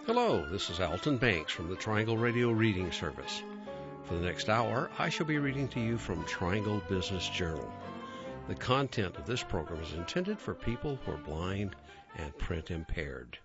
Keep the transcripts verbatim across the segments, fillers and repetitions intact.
Hello, this is Alton Banks from the Triangle Radio Reading Service. For the next hour, I shall be reading to you from Triangle Business Journal. The content of this program is intended for people who are blind and print impaired.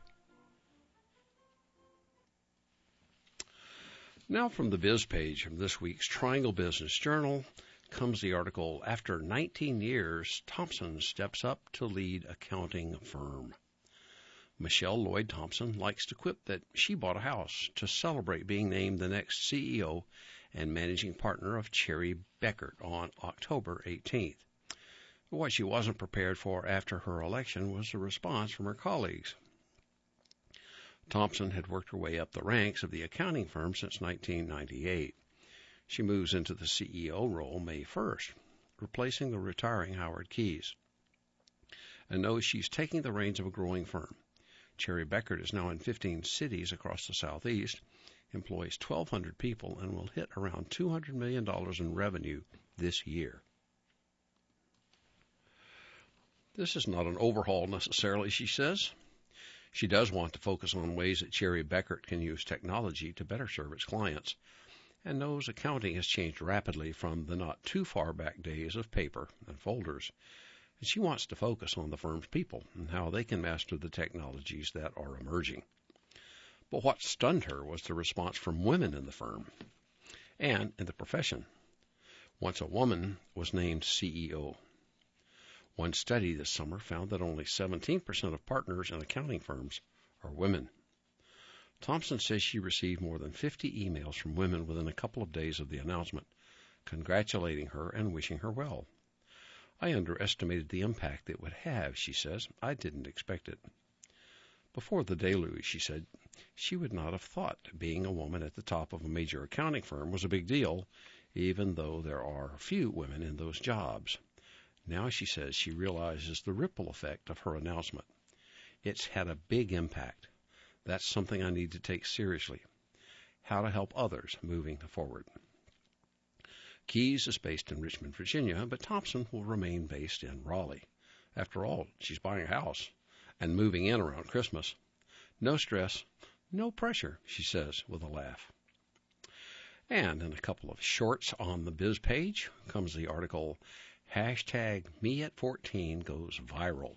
Now from the Biz page of this week's Triangle Business Journal comes the article, After nineteen years, Thompson steps up to lead accounting firm. Michelle Lloyd Thompson likes to quip that she bought a house to celebrate being named the next C E O and managing partner of Cherry Bekaert on October eighteenth. What she wasn't prepared for after her election was the response from her colleagues. Thompson had worked her way up the ranks of the accounting firm since nineteen ninety-eight. She moves into the C E O role May first, replacing the retiring Howard Keyes, and knows she's taking the reins of a growing firm. Cherry Bekaert is now in fifteen cities across the Southeast, employs twelve hundred people, and will hit around two hundred million dollars in revenue this year. This is not an overhaul necessarily, she says. She does want to focus on ways that Cherry Bekaert can use technology to better serve its clients, and knows accounting has changed rapidly from the not too far back days of paper and folders. And she wants to focus on the firm's people and how they can master the technologies that are emerging. But what stunned her was the response from women in the firm and in the profession. Once a woman was named C E O. One study this summer found that only seventeen percent of partners in accounting firms are women. Thompson says she received more than fifty emails from women within a couple of days of the announcement, congratulating her and wishing her well. I underestimated the impact it would have, she says. I didn't expect it. Before the deluge, she said, she would not have thought being a woman at the top of a major accounting firm was a big deal, even though there are few women in those jobs. Now, she says, she realizes the ripple effect of her announcement. It's had a big impact. That's something I need to take seriously. How to help others moving forward. Keyes is based in Richmond, Virginia, but Thompson will remain based in Raleigh. After all, she's buying a house and moving in around Christmas. No stress, no pressure, she says with a laugh. And in a couple of shorts on the Biz page comes the article, Hashtag Me at fourteen goes viral.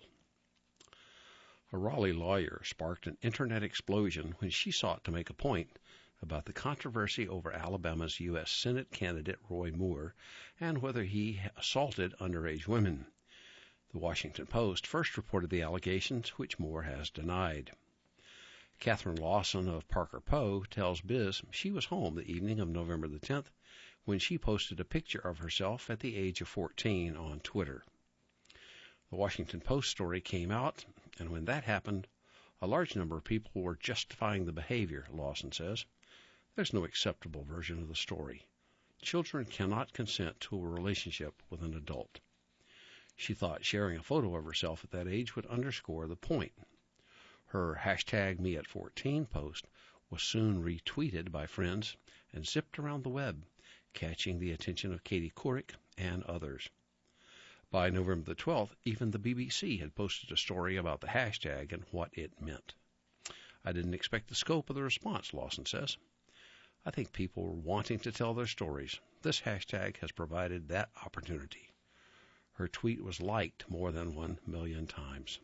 A Raleigh lawyer sparked an internet explosion when she sought to make a point about the controversy over Alabama's U S Senate candidate Roy Moore and whether he assaulted underage women. The Washington Post first reported the allegations, which Moore has denied. Catherine Lawson of Parker Poe tells Biz she was home the evening of November the tenth when she posted a picture of herself at the age of fourteen on Twitter. The Washington Post story came out, and when that happened, a large number of people were justifying the behavior, Lawson says. There's no acceptable version of the story. Children cannot consent to a relationship with an adult. She thought sharing a photo of herself at that age would underscore the point. Her hashtag Me at fourteen post was soon retweeted by friends and zipped around the web, catching the attention of Katie Couric and others. By November the twelfth, even the B B C had posted a story about the hashtag and what it meant. I didn't expect the scope of the response, Lawson says. I think people were wanting to tell their stories. This hashtag has provided that opportunity. Her tweet was liked more than one million times.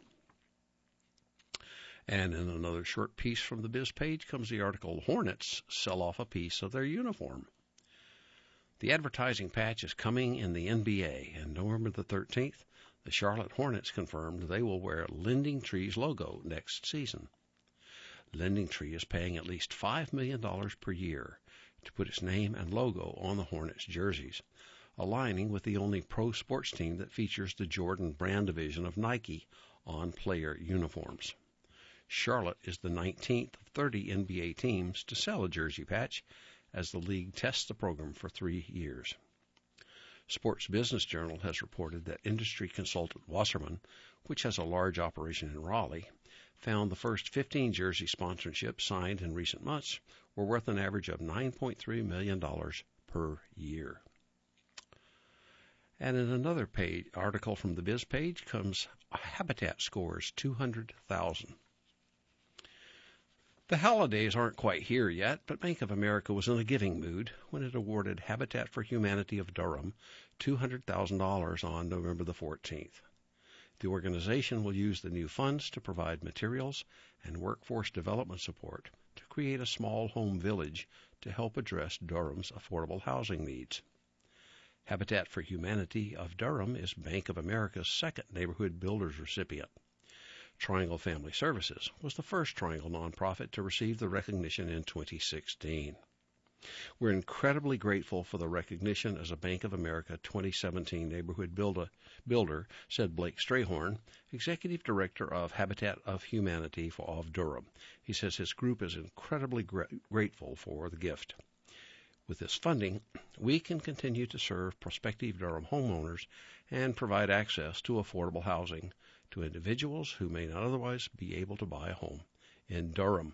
And in another short piece from the Biz page comes the article, Hornets sell off a piece of their uniform. The advertising patch is coming in the N B A, and November the thirteenth, the Charlotte Hornets confirmed they will wear Lending Tree's logo next season. Lending Tree is paying at least five million dollars per year to put its name and logo on the Hornets jerseys, aligning with the only pro sports team that features the Jordan brand division of Nike on player uniforms. Charlotte is the nineteenth of thirty N B A teams to sell a jersey patch as the league tests the program for three years. Sports Business Journal has reported that industry consultant Wasserman, which has a large operation in Raleigh, found the first fifteen jersey sponsorships signed in recent months were worth an average of nine point three million dollars per year. And in another page, article from the Biz page comes Habitat scores two hundred thousand. The holidays aren't quite here yet, but Bank of America was in a giving mood when it awarded Habitat for Humanity of Durham two hundred thousand dollars on November the fourteenth. The organization will use the new funds to provide materials and workforce development support to create a small home village to help address Durham's affordable housing needs. Habitat for Humanity of Durham is Bank of America's second Neighborhood Builders recipient. Triangle Family Services was the first Triangle nonprofit to receive the recognition in twenty sixteen. We're incredibly grateful for the recognition as a Bank of America twenty seventeen Neighborhood Builder, said Blake Strayhorn, Executive Director of Habitat of Humanity of Durham. He says his group is incredibly gra- grateful for the gift. With this funding, we can continue to serve prospective Durham homeowners and provide access to affordable housing to individuals who may not otherwise be able to buy a home in Durham.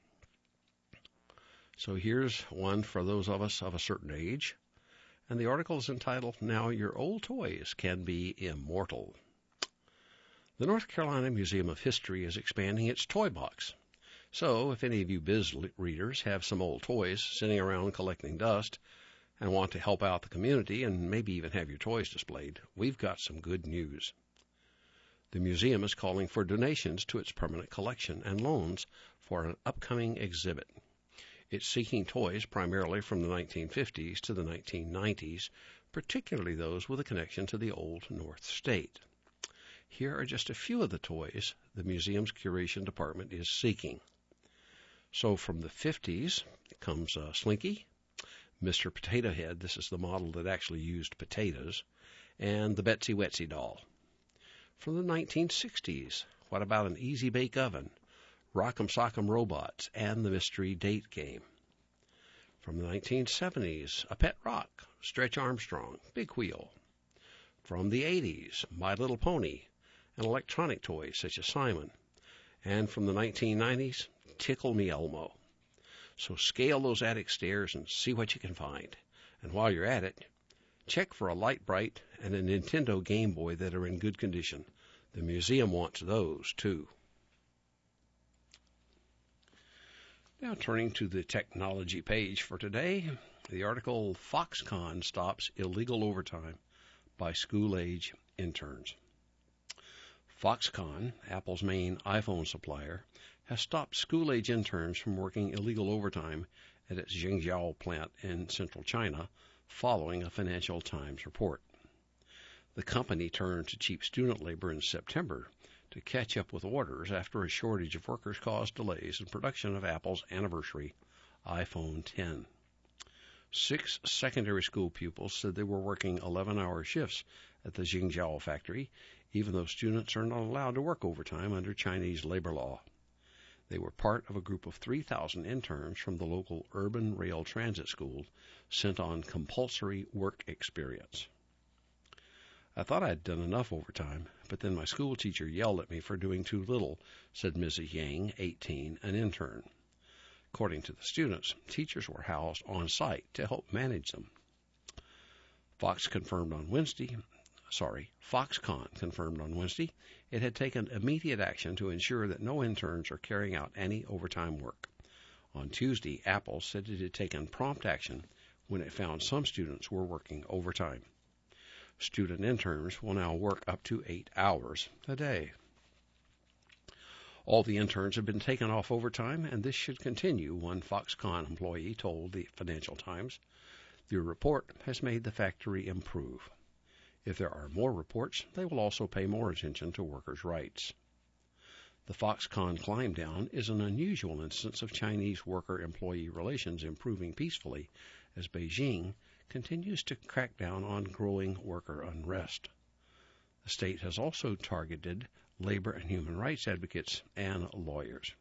So here's one for those of us of a certain age, and the article is entitled, Now Your Old Toys Can Be Immortal. The North Carolina Museum of History is expanding its toy box. So if any of you biz readers have some old toys sitting around collecting dust and want to help out the community and maybe even have your toys displayed, we've got some good news. The museum is calling for donations to its permanent collection and loans for an upcoming exhibit. It's seeking toys primarily from the nineteen fifties to the nineteen nineties, particularly those with a connection to the Old North State. Here are just a few of the toys the museum's curation department is seeking. So from the fifties comes uh, Slinky, Mister Potato Head, this is the model that actually used potatoes, and the Betsy Wetsy doll. From the nineteen sixties, what about an Easy Bake Oven, Rock'em Sock'em Robots, and the Mystery Date Game? From the nineteen seventies, a Pet Rock, Stretch Armstrong, Big Wheel. From the eighties, My Little Pony, and electronic toys such as Simon. And from the nineteen nineties, Tickle Me Elmo. So scale those attic stairs and see what you can find. And while you're at it, check for a Light Bright and a Nintendo Game Boy that are in good condition. The museum wants those, too. Now turning to the technology page for today, the article, Foxconn Stops Illegal Overtime by School-Age Interns. Foxconn, Apple's main iPhone supplier, has stopped school-age interns from working illegal overtime at its Jingzhou plant in central China following a Financial Times report. The company turned to cheap student labor in September to catch up with orders after a shortage of workers caused delays in production of Apple's anniversary iPhone ten. Six secondary school pupils said they were working eleven-hour shifts at the Jingzhou factory, even though students are not allowed to work overtime under Chinese labor law. They were part of a group of three thousand interns from the local urban rail transit school sent on compulsory work experience. I thought I'd done enough overtime, but then my school teacher yelled at me for doing too little, said Missus Yang, eighteen, an intern. According to the students, teachers were housed on site to help manage them. Fox confirmed on Wednesday, sorry, Foxconn confirmed on Wednesday it had taken immediate action to ensure that no interns are carrying out any overtime work. On Tuesday, Apple said it had taken prompt action when it found some students were working overtime. Student interns will now work up to eight hours a day. All the interns have been taken off overtime, and this should continue, one Foxconn employee told the Financial Times. The report has made the factory improve. If there are more reports, they will also pay more attention to workers' rights. The Foxconn climb down is an unusual instance of Chinese worker-employee relations improving peacefully as Beijing continues to crack down on growing worker unrest. The state has also targeted labor and human rights advocates and lawyers.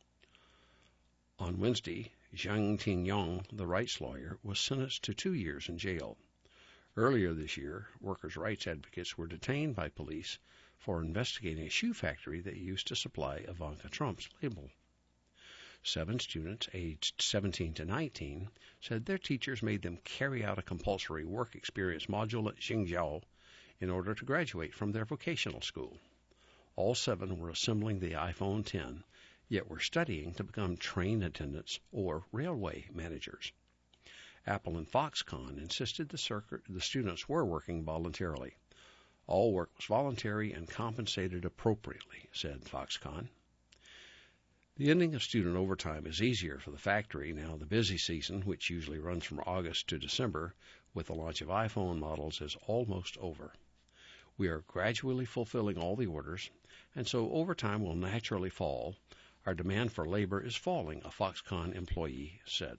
On Wednesday, Zhang Tingyong, the rights lawyer, was sentenced to two years in jail. Earlier this year, workers' rights advocates were detained by police for investigating a shoe factory that used to supply Ivanka Trump's label. Seven students aged seventeen to nineteen said their teachers made them carry out a compulsory work experience module at Jingzhou in order to graduate from their vocational school. All seven were assembling the iPhone ten yet were studying to become train attendants or railway managers. Apple and Foxconn insisted the, circuit, the students were working voluntarily. All work was voluntary and compensated appropriately, said Foxconn. The ending of student overtime is easier for the factory now the busy season, which usually runs from August to December with the launch of iPhone models, is almost over. We are gradually fulfilling all the orders, and so overtime will naturally fall. Our demand for labor is falling, a Foxconn employee said.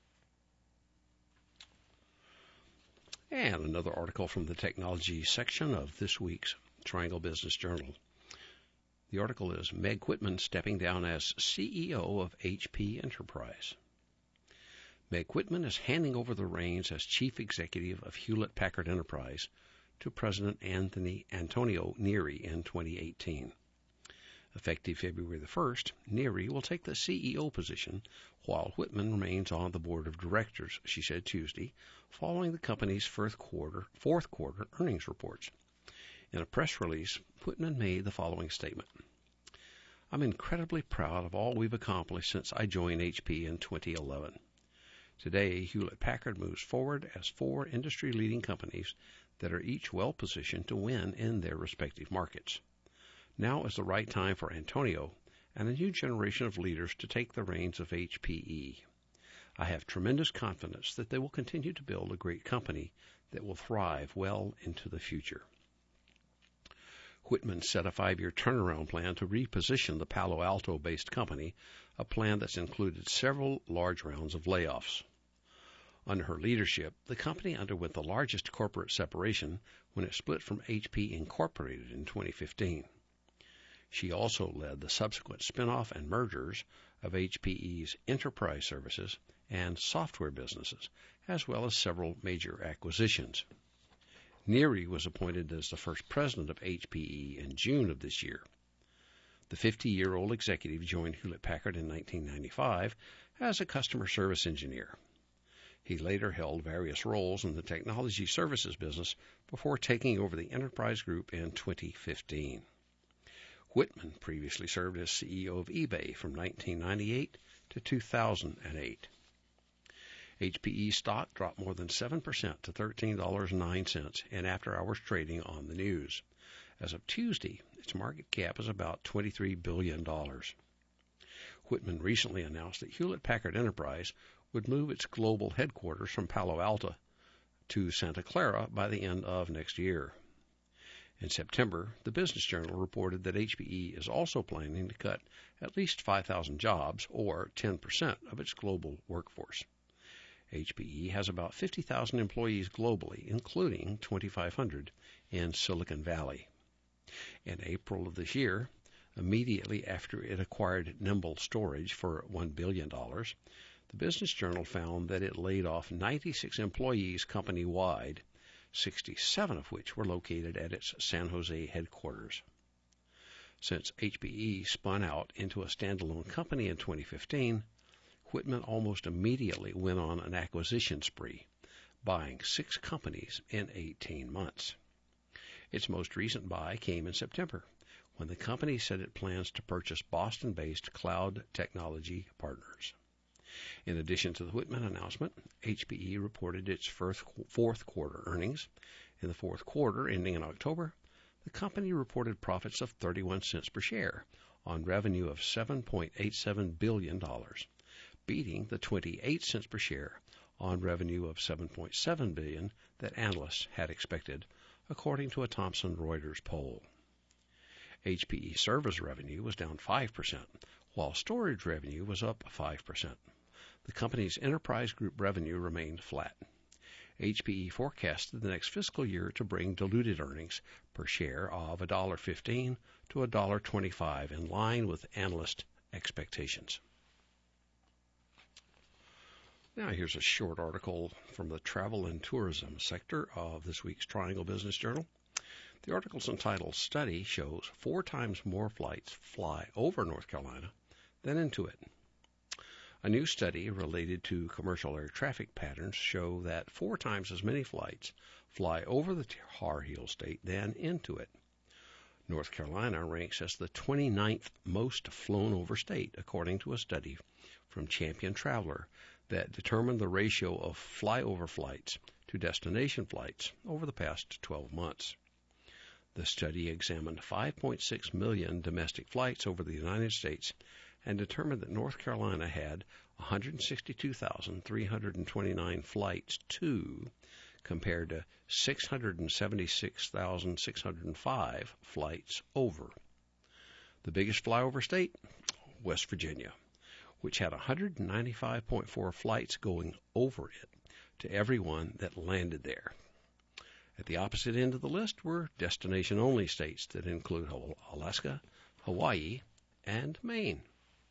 And another article from the technology section of this week's Triangle Business Journal. The article is Meg Whitman stepping down as C E O of H P Enterprise. Meg Whitman is handing over the reins as chief executive of Hewlett-Packard Enterprise to President Anthony Antonio Neri in twenty eighteen. Effective February the first, Neri will take the C E O position while Whitman remains on the board of directors, she said Tuesday, following the company's fourth quarter, fourth quarter earnings reports. In a press release, Whitman made the following statement. I'm incredibly proud of all we've accomplished since I joined H P in twenty eleven. Today, Hewlett-Packard moves forward as four industry-leading companies that are each well-positioned to win in their respective markets. Now is the right time for Antonio and a new generation of leaders to take the reins of H P E. I have tremendous confidence that they will continue to build a great company that will thrive well into the future. Whitman set a five-year turnaround plan to reposition the Palo Alto-based company, a plan that's included several large rounds of layoffs. Under her leadership, the company underwent the largest corporate separation when it split from H P Incorporated in twenty fifteen. She also led the subsequent spin-off and mergers of H P E's enterprise services and software businesses, as well as several major acquisitions. Neri was appointed as the first president of H P E in June of this year. The fifty-year-old executive joined Hewlett-Packard in nineteen ninety-five as a customer service engineer. He later held various roles in the technology services business before taking over the enterprise group in twenty fifteen. Whitman previously served as C E O of eBay from nineteen ninety-eight to two thousand eight. H P E stock dropped more than seven percent to thirteen dollars and nine cents in after-hours trading on the news. As of Tuesday, its market cap is about twenty-three billion dollars. Whitman recently announced that Hewlett-Packard Enterprise would move its global headquarters from Palo Alto to Santa Clara by the end of next year. In September, the Business Journal reported that H P E is also planning to cut at least five thousand jobs, or ten percent of its global workforce. H P E has about fifty thousand employees globally, including twenty-five hundred in Silicon Valley. In April of this year, immediately after it acquired Nimble Storage for one billion dollars, the Business Journal found that it laid off ninety-six employees company-wide, sixty-seven of which were located at its San Jose headquarters. Since H P E spun out into a standalone company in twenty fifteen, Whitman almost immediately went on an acquisition spree, buying six companies in eighteen months. Its most recent buy came in September, when the company said it plans to purchase Boston-based cloud technology partners. In addition to the Whitman announcement, H P E reported its first fourth quarter earnings. In the fourth quarter, ending in October, the company reported profits of thirty-one cents per share on revenue of seven point eight seven billion dollars, beating the twenty-eight cents per share on revenue of seven point seven billion dollars that analysts had expected, according to a Thomson Reuters poll. H P E service revenue was down five percent, while storage revenue was up five percent. The company's enterprise group revenue remained flat. H P E forecasted the next fiscal year to bring diluted earnings per share of one dollar fifteen to one dollar twenty-five, in line with analyst expectations. Now here's a short article from the travel and tourism sector of this week's Triangle Business Journal. The article's entitled, Study Shows Four Times More Flights Fly Over North Carolina Than Into It. A new study related to commercial air traffic patterns show that four times as many flights fly over the Tar Heel State than into it. North Carolina ranks as the twenty-ninth most flown over state, according to a study from Champion Traveler that determined the ratio of flyover flights to destination flights over the past twelve months. The study examined five point six million domestic flights over the United States and determined that North Carolina had one hundred sixty-two thousand three hundred twenty-nine flights to, compared to six hundred seventy-six thousand six hundred five flights over. The biggest flyover state, West Virginia, which had one hundred ninety-five point four flights going over it to everyone that landed there. At the opposite end of the list were destination-only states that include Alaska, Hawaii, and Maine.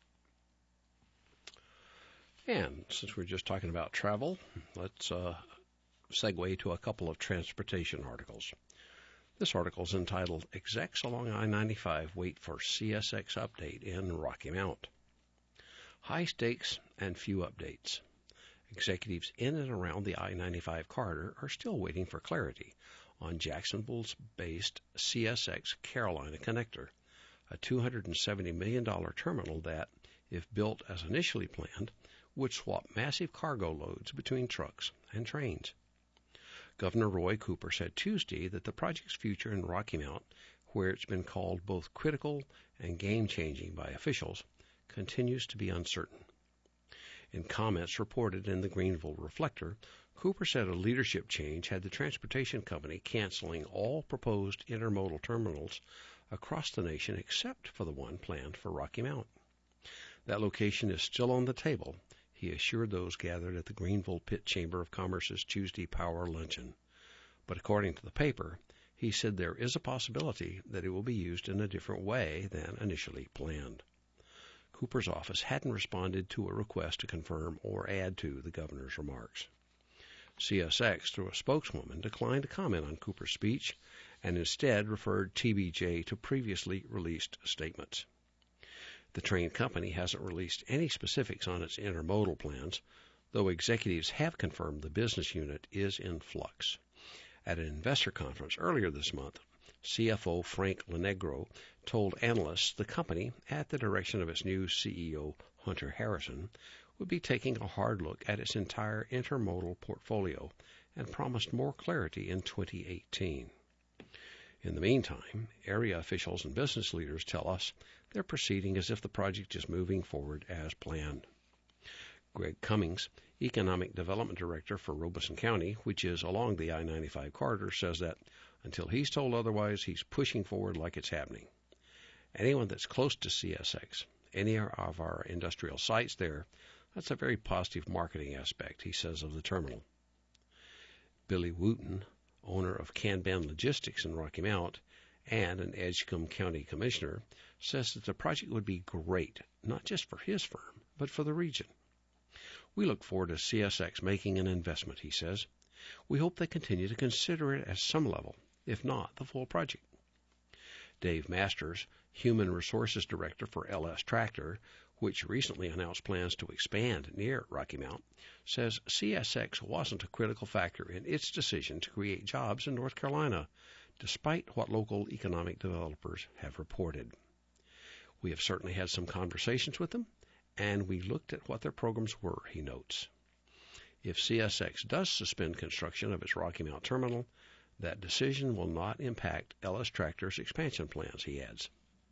And since we're just talking about travel, let's uh, segue to a couple of transportation articles. This article is entitled, Execs Along I ninety-five Wait for C S X Update in Rocky Mount. High stakes and few updates. Executives in and around the I ninety-five corridor are still waiting for clarity on Jacksonville-based C S X Carolina Connector, a two hundred seventy million dollars terminal that, if built as initially planned, would swap massive cargo loads between trucks and trains. Governor Roy Cooper said Tuesday that the project's future in Rocky Mount, where it's been called both critical and game-changing by officials, continues to be uncertain. In comments reported in the Greenville Reflector, Cooper said a leadership change had the transportation company canceling all proposed intermodal terminals across the nation except for the one planned for Rocky Mount. That location is still on the table, he assured those gathered at the Greenville Pitt Chamber of Commerce's Tuesday Power Luncheon. But according to the paper, he said there is a possibility that it will be used in a different way than initially planned. Cooper's office hadn't responded to a request to confirm or add to the governor's remarks. C S X, through a spokeswoman, declined to comment on Cooper's speech and instead referred T B J to previously released statements. The train company hasn't released any specifics on its intermodal plans, though executives have confirmed the business unit is in flux. At an investor conference earlier this month, C F O Frank Lenegro told analysts the company, at the direction of its new C E O Hunter Harrison, would be taking a hard look at its entire intermodal portfolio and promised more clarity in twenty eighteen. In the meantime, area officials and business leaders tell us they're proceeding as if the project is moving forward as planned. Greg Cummings, Economic Development Director for Robeson County, which is along the I ninety-five corridor, says that until he's told otherwise, he's pushing forward like it's happening. Anyone that's close to C S X, any of our industrial sites there, that's a very positive marketing aspect, he says of the terminal. Billy Wooten, owner of Can-Ben Logistics in Rocky Mount and an Edgecombe County commissioner, says that the project would be great, not just for his firm, but for the region. We look forward to C S X making an investment, he says. We hope they continue to consider it at some level, if not the full project. Dave Masters, Human Resources Director for L S Tractor, which recently announced plans to expand near Rocky Mount, says C S X wasn't a critical factor in its decision to create jobs in North Carolina, despite what local economic developers have reported. We have certainly had some conversations with them, and we looked at what their programs were, he notes. If C S X does suspend construction of its Rocky Mount terminal, that decision will not impact L S Tractor's expansion plans, he adds.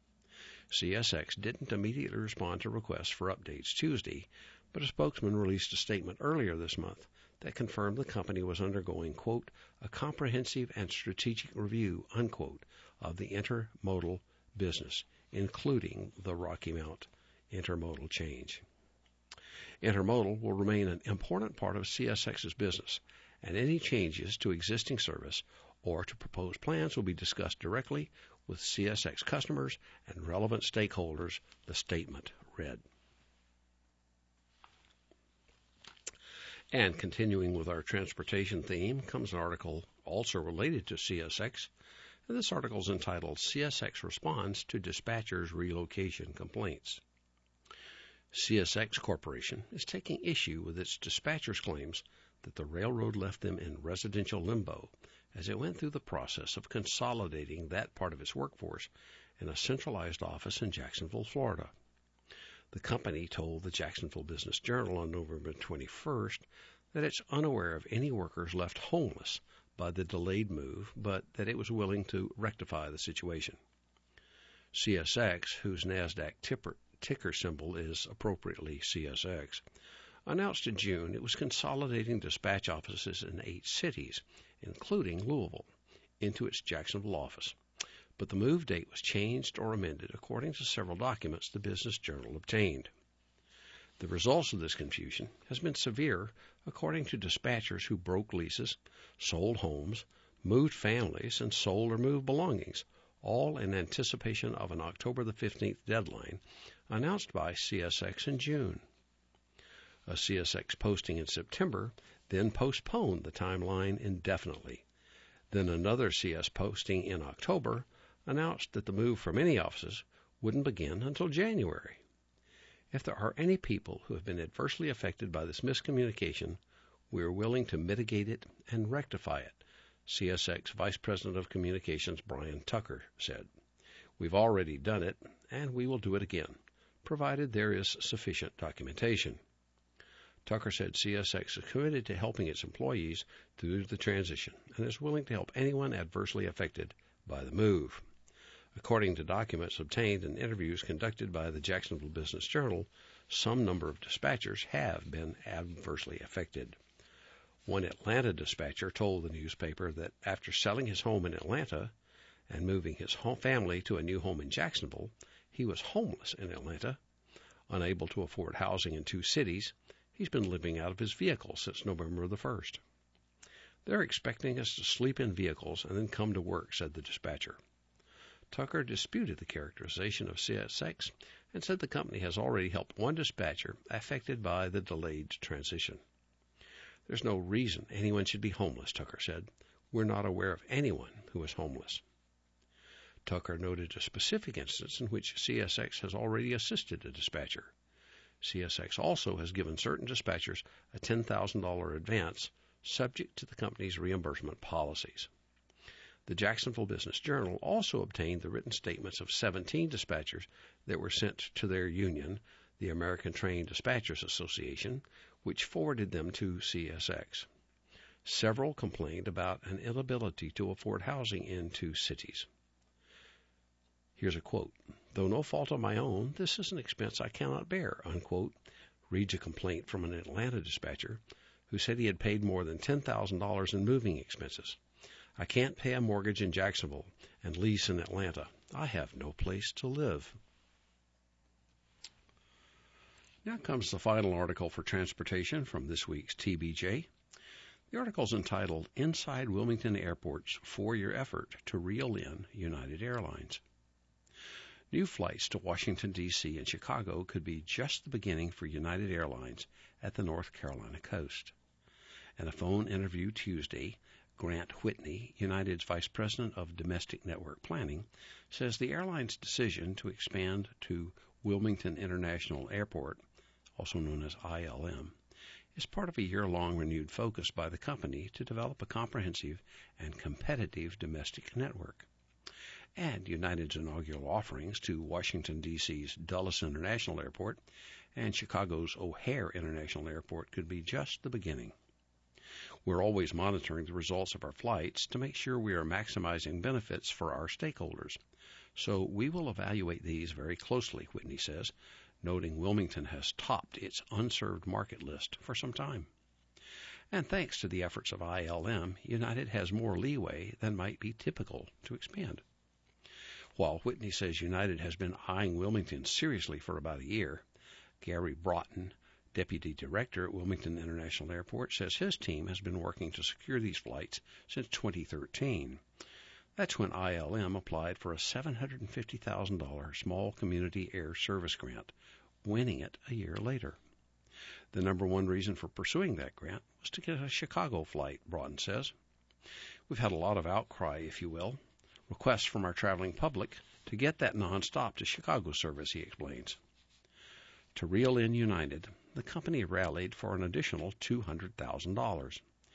C S X didn't immediately respond to requests for updates Tuesday, but a spokesman released a statement earlier this month that confirmed the company was undergoing, quote, a comprehensive and strategic review, unquote, of the intermodal business, including the Rocky Mount intermodal change. Intermodal will remain an important part of C S X's business, and any changes to existing service or to proposed plans will be discussed directly with C S X customers and relevant stakeholders, the statement read. And continuing with our transportation theme comes an article also related to C S X. And this article is entitled C S X Responds to Dispatchers' Relocation Complaints. C S X Corporation is taking issue with its dispatchers' claims that the railroad left them in residential limbo as it went through the process of consolidating that part of its workforce in a centralized office in Jacksonville, Florida. The company told the Jacksonville Business Journal on November twenty-first that it's unaware of any workers left homeless by the delayed move, but that it was willing to rectify the situation. C S X, whose NASDAQ tipper, ticker symbol is appropriately C S X, announced in June it was consolidating dispatch offices in eight cities, including Louisville, into its Jacksonville office. But the move date was changed or amended according to several documents the Business Journal obtained. The results of this confusion has been severe, according to dispatchers who broke leases, sold homes, moved families, and sold or moved belongings, all in anticipation of an October the fifteenth deadline announced by C S X in June. A C S X posting in September then postponed the timeline indefinitely. Then another C S posting in October announced that the move for many offices wouldn't begin until January. If there are any people who have been adversely affected by this miscommunication, we are willing to mitigate it and rectify it, C S X Vice President of Communications Brian Tucker said. We've already done it, and we will do it again, provided there is sufficient documentation. Tucker said C S X is committed to helping its employees through the transition and is willing to help anyone adversely affected by the move. According to documents obtained and interviews conducted by the Jacksonville Business Journal, some number of dispatchers have been adversely affected. One Atlanta dispatcher told the newspaper that after selling his home in Atlanta and moving his home family to a new home in Jacksonville, he was homeless in Atlanta. Unable to afford housing in two cities, he's been living out of his vehicle since November the first. They're expecting us to sleep in vehicles and then come to work, said the dispatcher. Tucker disputed the characterization of C S X and said the company has already helped one dispatcher affected by the delayed transition. There's no reason anyone should be homeless, Tucker said. We're not aware of anyone who is homeless. Tucker noted a specific instance in which C S X has already assisted a dispatcher. C S X also has given certain dispatchers a ten thousand dollars advance subject to the company's reimbursement policies. The Jacksonville Business Journal also obtained the written statements of seventeen dispatchers that were sent to their union, the American Train Dispatchers Association, which forwarded them to C S X. Several complained about an inability to afford housing in two cities. Here's a quote. Though no fault of my own, this is an expense I cannot bear, unquote, reads a complaint from an Atlanta dispatcher who said he had paid more than ten thousand dollars in moving expenses. I can't pay a mortgage in Jacksonville and lease in Atlanta. I have no place to live. Now comes the final article for transportation from this week's T B J. The article is entitled Inside Wilmington Airport's Four-Year Effort to Reel in United Airlines. New flights to Washington, D C and Chicago could be just the beginning for United Airlines at the North Carolina coast. In a phone interview Tuesday, Grant Whitney, United's Vice President of Domestic Network Planning, says the airline's decision to expand to Wilmington International Airport, also known as I L M, is part of a year-long renewed focus by the company to develop a comprehensive and competitive domestic network. And United's inaugural offerings to Washington, D C's Dulles International Airport and Chicago's O'Hare International Airport could be just the beginning. We're always monitoring the results of our flights to make sure we are maximizing benefits for our stakeholders. So we will evaluate these very closely, Whitney says, noting Wilmington has topped its unserved market list for some time. And thanks to the efforts of I L M, United has more leeway than might be typical to expand. While Whitney says United has been eyeing Wilmington seriously for about a year, Gary Broughton, Deputy Director at Wilmington International Airport, says his team has been working to secure these flights since twenty thirteen. That's when I L M applied for a seven hundred fifty thousand dollars Small Community Air Service grant, winning it a year later. The number one reason for pursuing that grant was to get a Chicago flight, Broughton says. We've had a lot of outcry, if you will, requests from our traveling public to get that nonstop to Chicago service, he explains. To reel in United, the company rallied for an additional two hundred thousand dollars.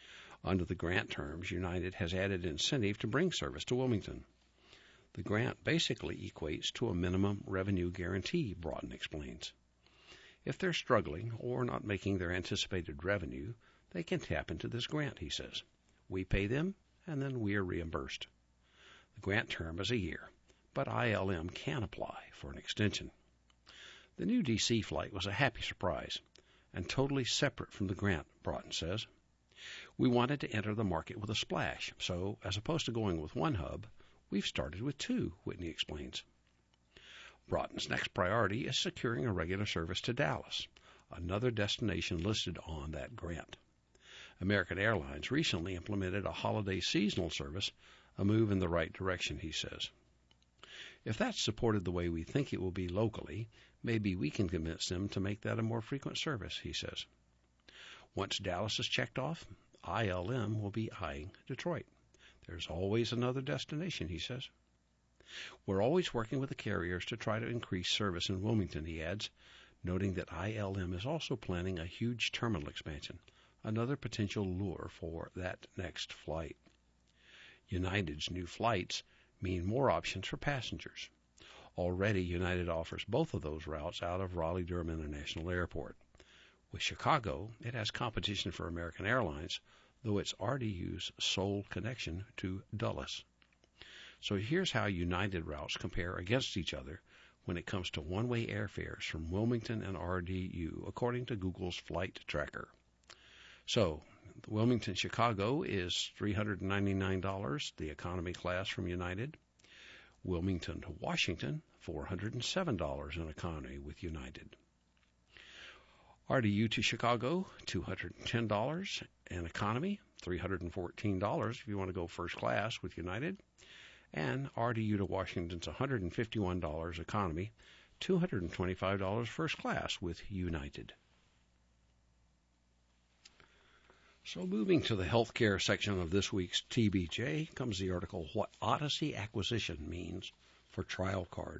Under the grant terms, United has added incentive to bring service to Wilmington. The grant basically equates to a minimum revenue guarantee, Broughton explains. If they're struggling or not making their anticipated revenue, they can tap into this grant, he says. We pay them, and then we are reimbursed. The grant term is a year, but I L M can apply for an extension. The new D C flight was a happy surprise and totally separate from the grant, Broughton says. We wanted to enter the market with a splash, so as opposed to going with one hub, we've started with two, Whitney explains. Broughton's next priority is securing a regular service to Dallas, another destination listed on that grant. American Airlines recently implemented a holiday seasonal service, a move in the right direction, he says. If that's supported the way we think it will be locally, maybe we can convince them to make that a more frequent service, he says. Once Dallas is checked off, I L M will be eyeing Detroit. There's always another destination, he says. We're always working with the carriers to try to increase service in Wilmington, he adds, noting that I L M is also planning a huge terminal expansion, another potential lure for that next flight. United's new flights mean more options for passengers. Already, United offers both of those routes out of Raleigh-Durham International Airport. With Chicago, it has competition for American Airlines, though it's R D U's sole connection to Dulles. So here's how United routes compare against each other when it comes to one-way airfares from Wilmington and R D U, according to Google's flight tracker. So, Wilmington-Chicago is three hundred ninety-nine dollars, the economy class from United. Wilmington to Washington, four hundred seven dollars in economy with United. R D U to Chicago, two hundred ten dollars, and economy, three hundred fourteen dollars if you want to go first class with United. And R D U to Washington's one hundred fifty-one dollars economy, two hundred twenty-five dollars first class with United. So moving to the healthcare section of this week's T B J comes the article, What Odyssey Acquisition Means for TrialCard.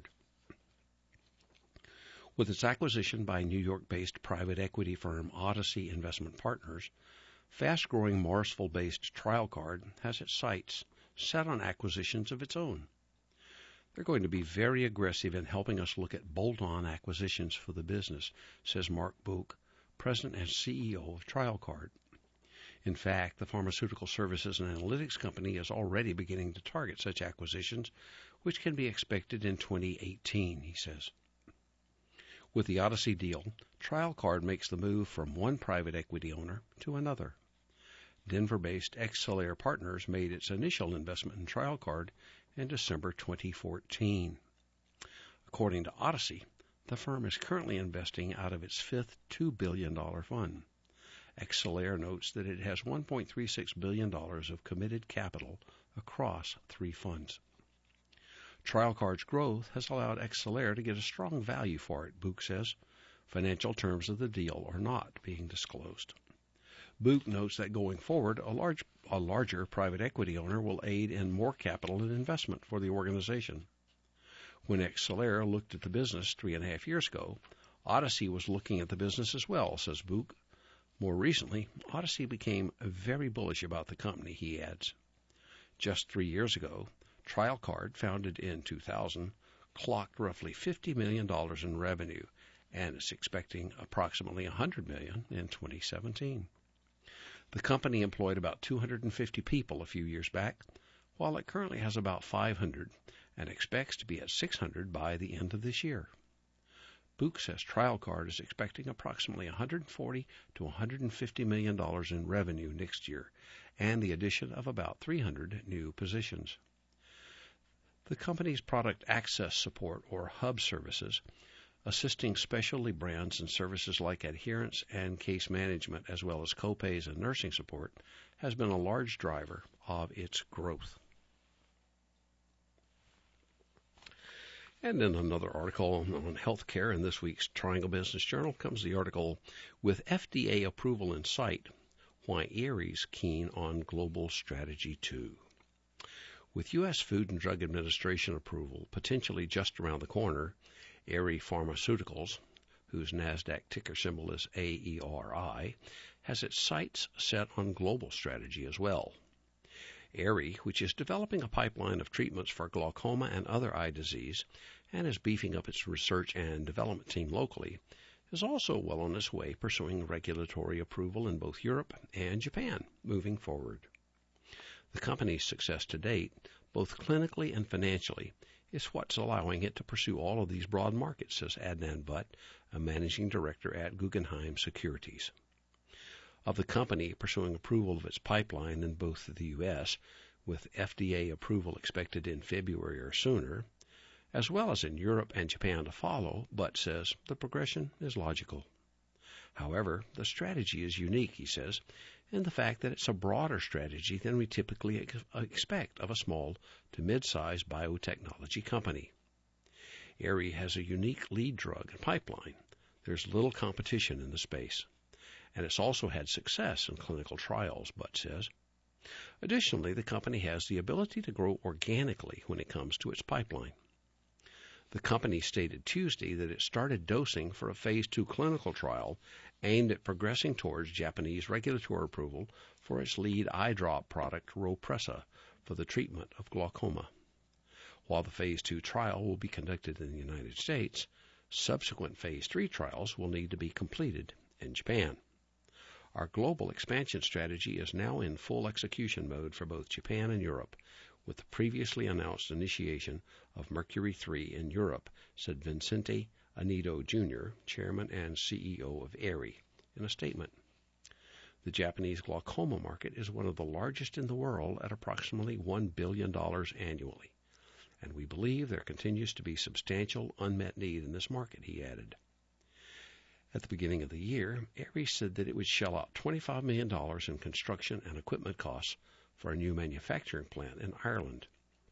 With its acquisition by New York-based private equity firm Odyssey Investment Partners, fast-growing Morrisville-based TrialCard has its sights set on acquisitions of its own. They're going to be very aggressive in helping us look at bolt-on acquisitions for the business, says Mark Book, President and C E O of TrialCard. In fact, the pharmaceutical services and analytics company is already beginning to target such acquisitions, which can be expected in twenty eighteen, he says. With the Odyssey deal, TrialCard makes the move from one private equity owner to another. Denver-based Excellaire Partners made its initial investment in TrialCard in December twenty fourteen. According to Odyssey, the firm is currently investing out of its fifth two billion dollars fund. Excellaire notes that it has one point three six billion dollars of committed capital across three funds. TrialCard's growth has allowed Excellaire to get a strong value for it, Book says. Financial terms of the deal are not being disclosed. Book notes that going forward, a large, a larger private equity owner will aid in more capital and investment for the organization. When Excellaire looked at the business three and a half years ago, Odyssey was looking at the business as well, says Book. More recently, Odyssey became very bullish about the company, he adds. Just three years ago, TrialCard, founded in two thousand, clocked roughly fifty million dollars in revenue and is expecting approximately one hundred million dollars in twenty seventeen. The company employed about two hundred fifty people a few years back, while it currently has about five hundred and expects to be at six hundred by the end of this year. Book says TrialCard is expecting approximately one hundred forty to one hundred fifty million dollars in revenue next year and the addition of about three hundred new positions. The company's product access support, or hub services, assisting specialty brands and services like adherence and case management, as well as copays and nursing support, has been a large driver of its growth. And in another article on healthcare in this week's Triangle Business Journal comes the article, With F D A Approval in Sight, Why Erie's Keen on Global Strategy too. With U S Food and Drug Administration approval potentially just around the corner, Erie Pharmaceuticals, whose NASDAQ ticker symbol is A E R I, has its sights set on global strategy as well. Aerie, which is developing a pipeline of treatments for glaucoma and other eye disease, and is beefing up its research and development team locally, is also well on its way pursuing regulatory approval in both Europe and Japan moving forward. The company's success to date, both clinically and financially, is what's allowing it to pursue all of these broad markets, says Adnan Butt, a managing director at Guggenheim Securities. Of the company pursuing approval of its pipeline in both the U S, with F D A approval expected in February or sooner, as well as in Europe and Japan to follow, Butt says the progression is logical. However, the strategy is unique, he says, in the fact that it's a broader strategy than we typically ex- expect of a small to mid-sized biotechnology company. Aerie has a unique lead drug and pipeline. There's little competition in the space. And it's also had success in clinical trials, Butt says. Additionally, the company has the ability to grow organically when it comes to its pipeline. The company stated Tuesday that it started dosing for a phase two clinical trial aimed at progressing towards Japanese regulatory approval for its lead eye drop product, Rhopressa, for the treatment of glaucoma. While the phase two trial will be conducted in the United States, subsequent phase three trials will need to be completed in Japan. Our global expansion strategy is now in full execution mode for both Japan and Europe, with the previously announced initiation of Mercury three in Europe, said Vincente Anido Junior, chairman and C E O of Aerie, in a statement. The Japanese glaucoma market is one of the largest in the world at approximately one billion dollars annually, and we believe there continues to be substantial unmet need in this market, he added. At the beginning of the year, Aerie said that it would shell out twenty-five million dollars in construction and equipment costs for a new manufacturing plant in Ireland.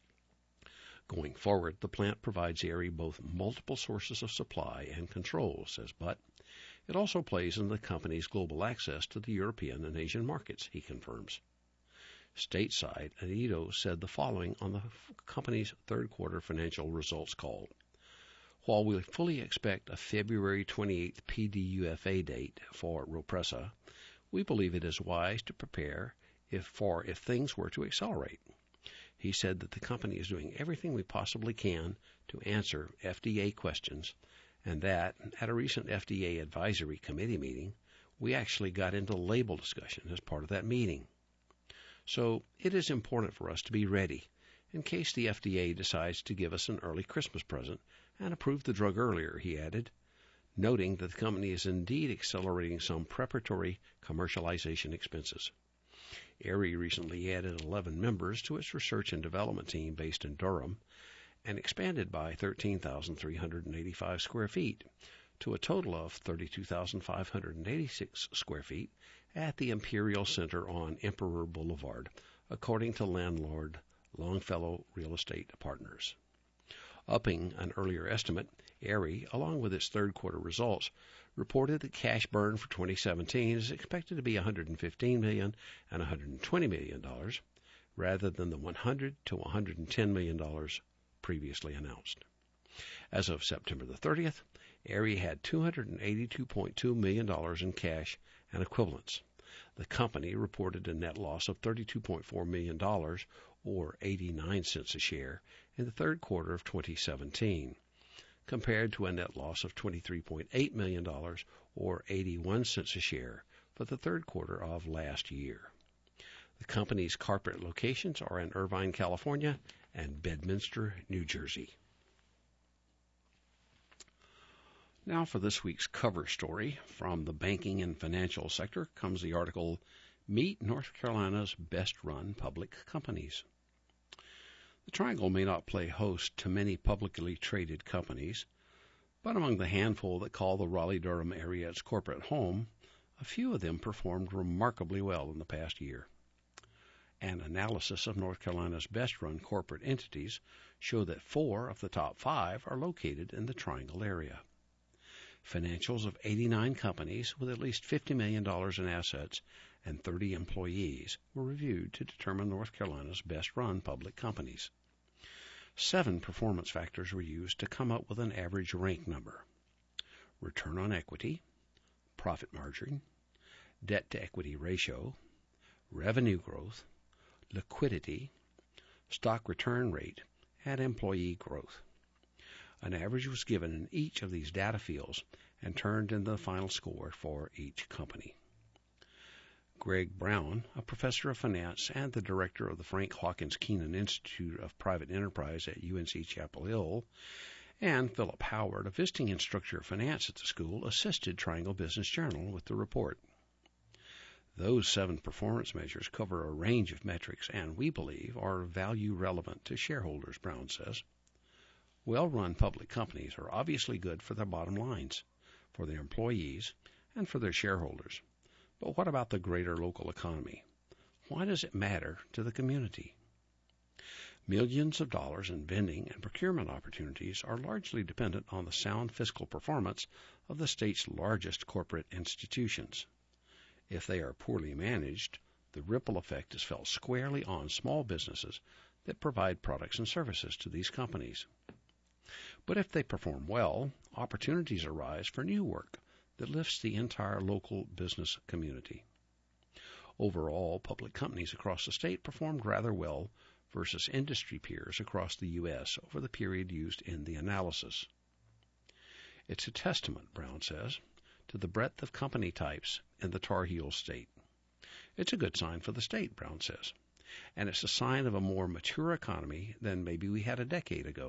Going forward, the plant provides Aerie both multiple sources of supply and control, says Butt. It also plays in the company's global access to the European and Asian markets, he confirms. Stateside, Anido said the following on the company's third quarter financial results call. While we fully expect a February twenty-eighth P D U F A date for Rhopressa, we believe it is wise to prepare if for if things were to accelerate. He said that the company is doing everything we possibly can to answer F D A questions, and that at a recent F D A advisory committee meeting, we actually got into label discussion as part of that meeting. So it is important for us to be ready in case the F D A decides to give us an early Christmas present and approve the drug earlier, he added, noting that the company is indeed accelerating some preparatory commercialization expenses. Aerie recently added eleven members to its research and development team based in Durham and expanded by thirteen thousand three hundred eighty-five square feet to a total of thirty-two thousand five hundred eighty-six square feet at the Imperial Center on Emperor Boulevard, according to landlord Longfellow Real Estate Partners. Upping an earlier estimate, Aerie, along with its third quarter results, reported that cash burn for twenty seventeen is expected to be one hundred fifteen million dollars and one hundred twenty million dollars, rather than the one hundred to one hundred ten million dollars previously announced. As of September the thirtieth, Aerie had two hundred eighty-two point two million dollars in cash and equivalents. The company reported a net loss of thirty-two point four million dollars, or eighty-nine cents a share, in the third quarter of twenty seventeen, compared to a net loss of twenty-three point eight million dollars, or eighty-one cents a share, for the third quarter of last year. The company's corporate locations are in Irvine, California, and Bedminster, New Jersey. Now for this week's cover story. From the banking and financial sector comes the article, Meet North Carolina's Best-Run Public Companies. The Triangle may not play host to many publicly traded companies, but among the handful that call the Raleigh-Durham area its corporate home, a few of them performed remarkably well in the past year. An analysis of North Carolina's best-run corporate entities show that four of the top five are located in the Triangle area. Financials of eighty-nine companies with at least fifty million dollars in assets and thirty employees were reviewed to determine North Carolina's best-run public companies. Seven performance factors were used to come up with an average rank number. return on equity, profit margin, debt-to-equity ratio, revenue growth, liquidity, stock return rate, and employee growth. An average was given in each of these data fields and turned into the final score for each company. Greg Brown, a professor of finance and the director of the Frank Hawkins Keenan Institute of Private Enterprise at U N C Chapel Hill, and Philip Howard, a visiting instructor of finance at the school, assisted Triangle Business Journal with the report. Those seven performance measures cover a range of metrics and, we believe, are value relevant to shareholders, Brown says. Well-run public companies are obviously good for their bottom lines, for their employees, and for their shareholders. But what about the greater local economy? Why does it matter to the community? Millions of dollars in vending and procurement opportunities are largely dependent on the sound fiscal performance of the state's largest corporate institutions. If they are poorly managed, the ripple effect is felt squarely on small businesses that provide products and services to these companies. But if they perform well, opportunities arise for new work that lifts the entire local business community. Overall, public companies across the state performed rather well versus industry peers across the U S over the period used in the analysis. It's a testament, Brown says, to the breadth of company types in the Tar Heel state. It's a good sign for the state, Brown says, and it's a sign of a more mature economy than maybe we had a decade ago.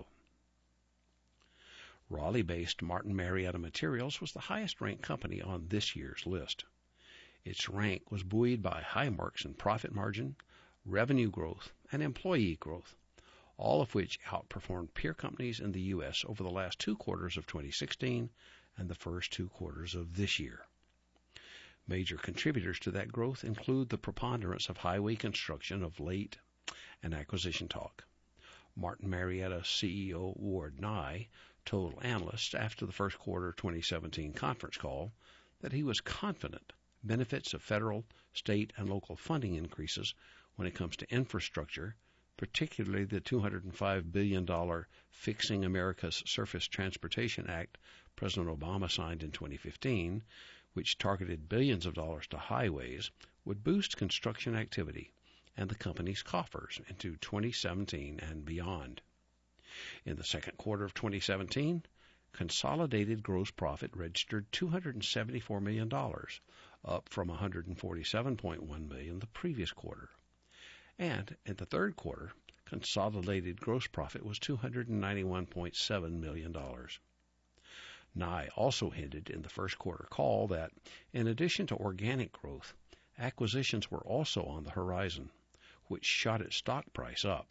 Raleigh-based Martin Marietta Materials was the highest-ranked company on this year's list. Its rank was buoyed by high marks in profit margin, revenue growth, and employee growth, all of which outperformed peer companies in the U S over the last two quarters of twenty sixteen and the first two quarters of this year. Major contributors to that growth include the preponderance of highway construction of late and acquisition talk. Martin Marietta C E O Ward Nye told analysts after the first quarter twenty seventeen conference call that he was confident benefits of federal, state, and local funding increases when it comes to infrastructure, particularly the two hundred five billion dollars Fixing America's Surface Transportation Act President Obama signed in twenty fifteen, which targeted billions of dollars to highways, would boost construction activity and the company's coffers into twenty seventeen and beyond. In the second quarter of twenty seventeen, consolidated gross profit registered two hundred seventy-four million dollars, up from one hundred forty-seven point one million dollars the previous quarter. And in the third quarter, consolidated gross profit was two hundred ninety-one point seven million dollars. Nye also hinted in the first quarter call that, in addition to organic growth, acquisitions were also on the horizon, which shot its stock price up.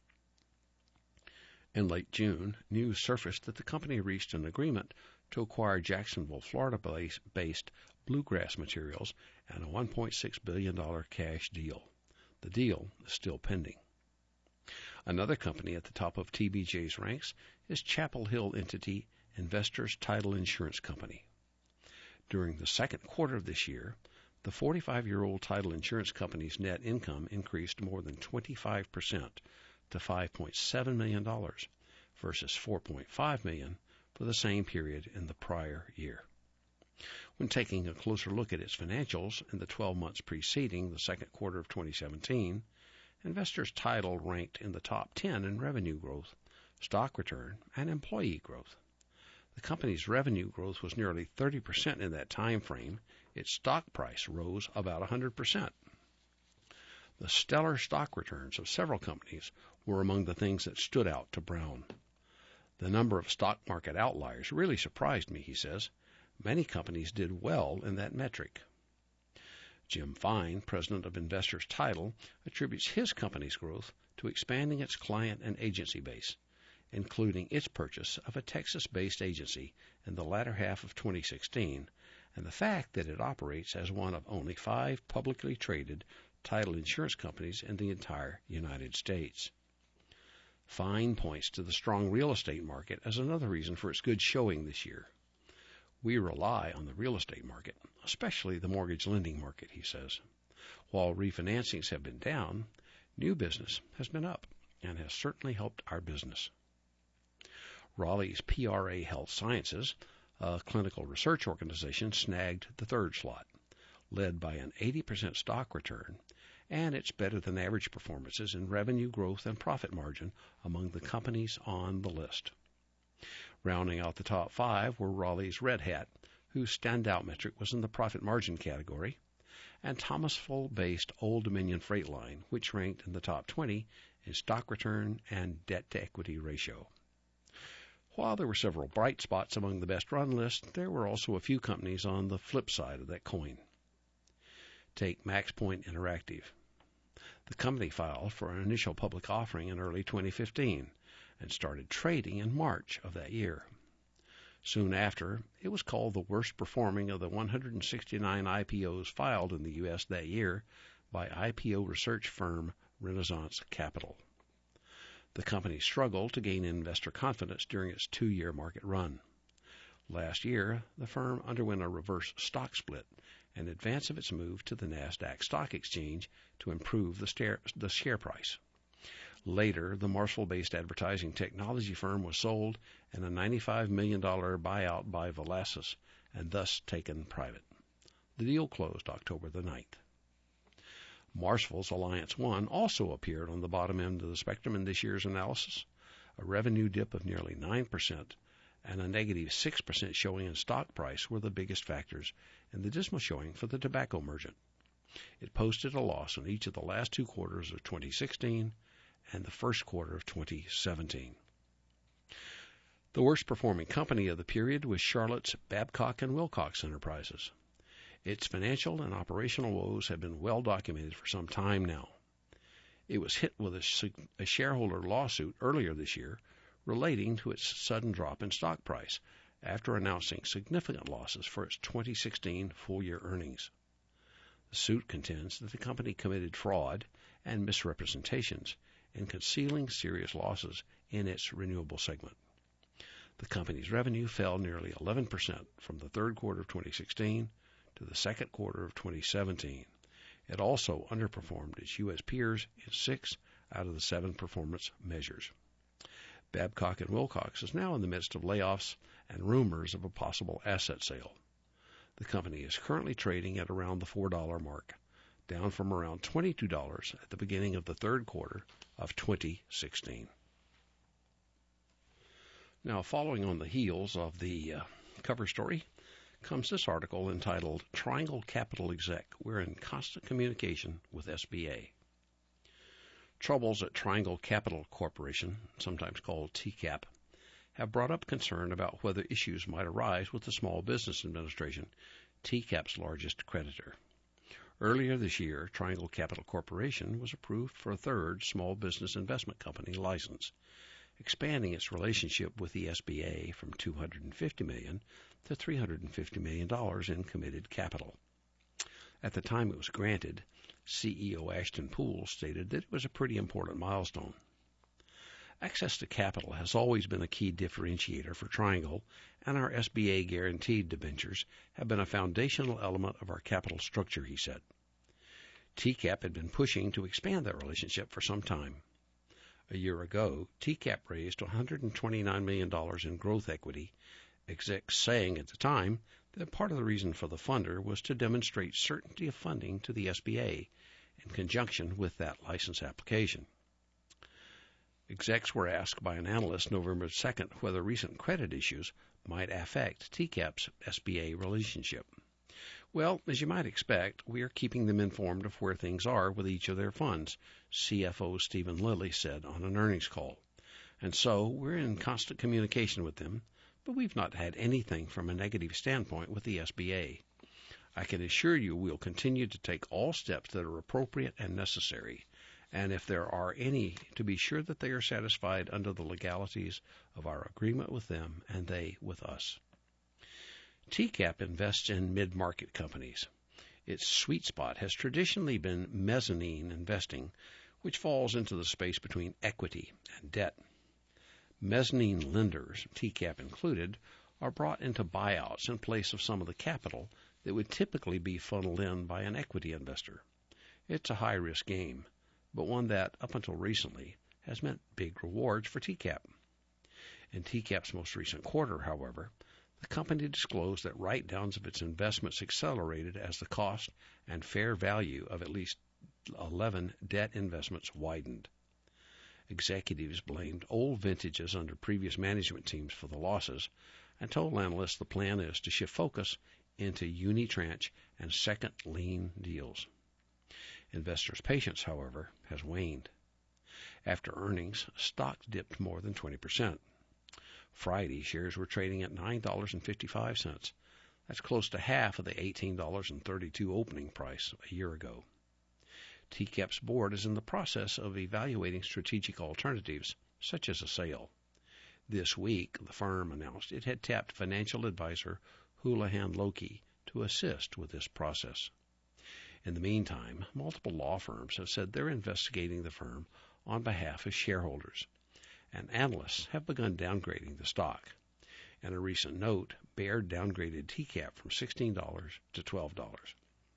In late June, news surfaced that the company reached an agreement to acquire Jacksonville, Florida-based Bluegrass Materials and a one point six billion dollars cash deal. The deal is still pending. Another company at the top of T B J's ranks is Chapel Hill entity Investors Title Insurance Company. During the second quarter of this year, the forty-five-year-old title insurance company's net income increased more than twenty-five percent to five point seven million dollars versus four point five million dollars for the same period in the prior year. When taking a closer look at its financials in the twelve months preceding the second quarter of twenty seventeen, Investors Title ranked in the top ten in revenue growth, stock return, and employee growth. The company's revenue growth was nearly thirty percent in that time frame. Its stock price rose about one hundred percent. The stellar stock returns of several companies were among the things that stood out to Brown. The number of stock market outliers really surprised me, he says. Many companies did well in that metric. Jim Fine, president of Investors Title, attributes his company's growth to expanding its client and agency base, including its purchase of a Texas-based agency in the latter half of twenty sixteen, and the fact that it operates as one of only five publicly traded title insurance companies in the entire United States. Fine points to the strong real estate market as another reason for its good showing this year. We rely on the real estate market, especially the mortgage lending market, he says. While refinancings have been down, new business has been up and has certainly helped our business. Raleigh's P R A Health Sciences, a clinical research organization, snagged the third slot, led by an eighty percent stock return and its better-than-average performances in revenue growth and profit margin among the companies on the list. Rounding out the top five were Raleigh's Red Hat, whose standout metric was in the profit margin category, and Thomasville-based Old Dominion Freight Line, which ranked in the top twenty in stock return and debt-to-equity ratio. While there were several bright spots among the best-run list, there were also a few companies on the flip side of that coin. Take MaxPoint Interactive. The company filed for an initial public offering in early twenty fifteen and started trading in March of that year. Soon after, it was called the worst performing of the one hundred sixty-nine I P Os filed in the U S that year by I P O research firm Renaissance Capital. The company struggled to gain investor confidence during its two-year market run. Last year, the firm underwent a reverse stock split in advance of its move to the NASDAQ Stock Exchange to improve the, stare, the share price. Later, the Marshall-based advertising technology firm was sold and a ninety-five million dollars buyout by Velasas and thus taken private. The deal closed October the ninth. Marshall's Alliance One also appeared on the bottom end of the spectrum in this year's analysis. A revenue dip of nearly nine percent and a negative six percent showing in stock price were the biggest factors in the dismal showing for the tobacco merchant. It posted a loss in each of the last two quarters of twenty sixteen and the first quarter of twenty seventeen. The worst performing company of the period was Charlotte's Babcock and Wilcox Enterprises. Its financial and operational woes have been well documented for some time now. It was hit with a, a shareholder lawsuit earlier this year relating to its sudden drop in stock price after announcing significant losses for its twenty sixteen full-year earnings. The suit contends that the company committed fraud and misrepresentations in concealing serious losses in its renewable segment. The company's revenue fell nearly eleven percent from the third quarter of twenty sixteen to the second quarter of twenty seventeen. It also underperformed its U S peers in six out of the seven performance measures. Babcock and Wilcox is now in the midst of layoffs and rumors of a possible asset sale. The company is currently trading at around the four dollar mark, down from around twenty-two dollars at the beginning of the third quarter of twenty sixteen. Now, following on the heels of the uh, cover story comes this article entitled Triangle Capital Exec, We're in Constant Communication with S B A. Troubles at Triangle Capital Corporation, sometimes called T CAP, have brought up concern about whether issues might arise with the Small Business Administration, T CAP's largest creditor. Earlier this year, Triangle Capital Corporation was approved for a third small business investment company license, expanding its relationship with the S B A from two hundred fifty million dollars to three hundred fifty million dollars in committed capital. At the time it was granted, C E O Ashton Poole stated that it was a pretty important milestone. Access to capital has always been a key differentiator for Triangle, and our S B A-guaranteed debentures have been a foundational element of our capital structure, he said. T CAP had been pushing to expand that relationship for some time. A year ago, T CAP raised one hundred twenty-nine million dollars in growth equity, execs saying at the time that part of the reason for the funder was to demonstrate certainty of funding to the S B A in conjunction with that license application. Execs were asked by an analyst November second whether recent credit issues might affect T CAP's S B A relationship. Well, as you might expect, we are keeping them informed of where things are with each of their funds, C F O Stephen Lilly said on an earnings call. And so we're in constant communication with them, but we've not had anything from a negative standpoint with the S B A. I can assure you we'll continue to take all steps that are appropriate and necessary, and if there are any, to be sure that they are satisfied under the legalities of our agreement with them and they with us. T CAP invests in mid-market companies. Its sweet spot has traditionally been mezzanine investing, which falls into the space between equity and debt. Mezzanine lenders, T CAP included, are brought into buyouts in place of some of the capital that would typically be funneled in by an equity investor. It's a high-risk game, but one that, up until recently, has meant big rewards for T CAP. In T CAP's most recent quarter, however, The company disclosed that write-downs of its investments accelerated as the cost and fair value of at least eleven debt investments widened. Executives blamed old vintages under previous management teams for the losses and told analysts the plan is to shift focus into unitranche and second lien deals. Investors' patience, however, has waned. After earnings, stocks dipped more than twenty percent. Friday, shares were trading at nine dollars and fifty-five cents. That's close to half of the eighteen dollars and thirty-two cents opening price a year ago. T CAP's board is in the process of evaluating strategic alternatives, such as a sale. This week, the firm announced it had tapped financial advisor Houlihan Lokey to assist with this process. In the meantime, multiple law firms have said they're investigating the firm on behalf of shareholders, and analysts have begun downgrading the stock. In a recent note, Baird downgraded T CAP from sixteen dollars to twelve dollars.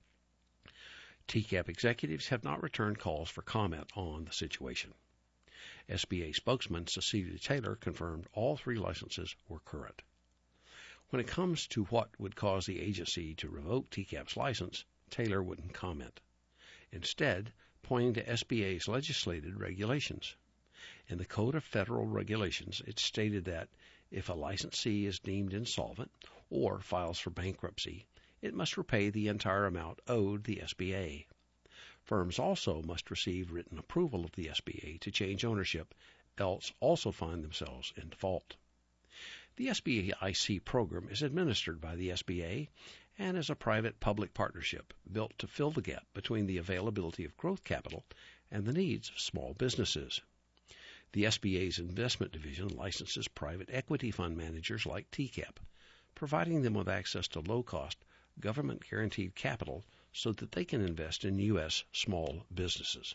T CAP executives have not returned calls for comment on the situation. S B A spokesman Cecilia Taylor confirmed all three licenses were current. When it comes to what would cause the agency to revoke T CAP's license, Taylor wouldn't comment, instead pointing to S B A's legislated regulations. In the Code of Federal Regulations, it stated that if a licensee is deemed insolvent or files for bankruptcy, it must repay the entire amount owed the S B A. Firms also must receive written approval of the S B A to change ownership, else also find themselves in default. The S B I C program is administered by the S B A and is a private-public partnership built to fill the gap between the availability of growth capital and the needs of small businesses. The S B A's investment division licenses private equity fund managers like T CAP, providing them with access to low-cost, government-guaranteed capital so that they can invest in U S small businesses.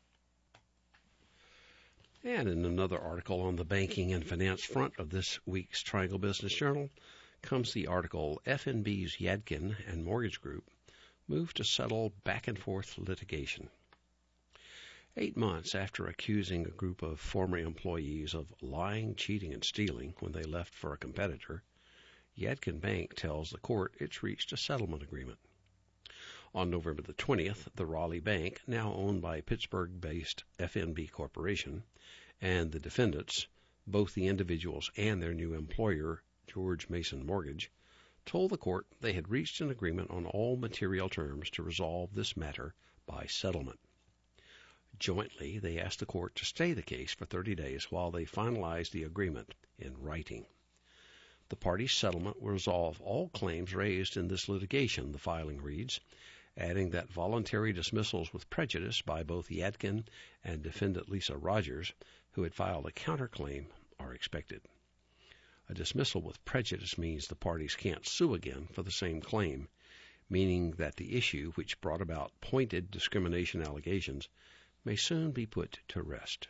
And in another article on the banking and finance front of this week's Triangle Business Journal comes the article, F N B's Yadkin and Mortgage Group Move to Settle Back-and-Forth Litigation. Eight months after accusing a group of former employees of lying, cheating, and stealing when they left for a competitor, Yadkin Bank tells the court it's reached a settlement agreement. On November the twentieth, the Raleigh Bank, now owned by Pittsburgh-based F N B Corporation, and the defendants, both the individuals and their new employer, George Mason Mortgage, told the court they had reached an agreement on all material terms to resolve this matter by settlement. Jointly, they asked the court to stay the case for thirty days while they finalized the agreement in writing. The parties' settlement will resolve all claims raised in this litigation, the filing reads, adding that voluntary dismissals with prejudice by both Yadkin and defendant Lisa Rogers, who had filed a counterclaim, are expected. A dismissal with prejudice means the parties can't sue again for the same claim, meaning that the issue which brought about pointed discrimination allegations may soon be put to rest.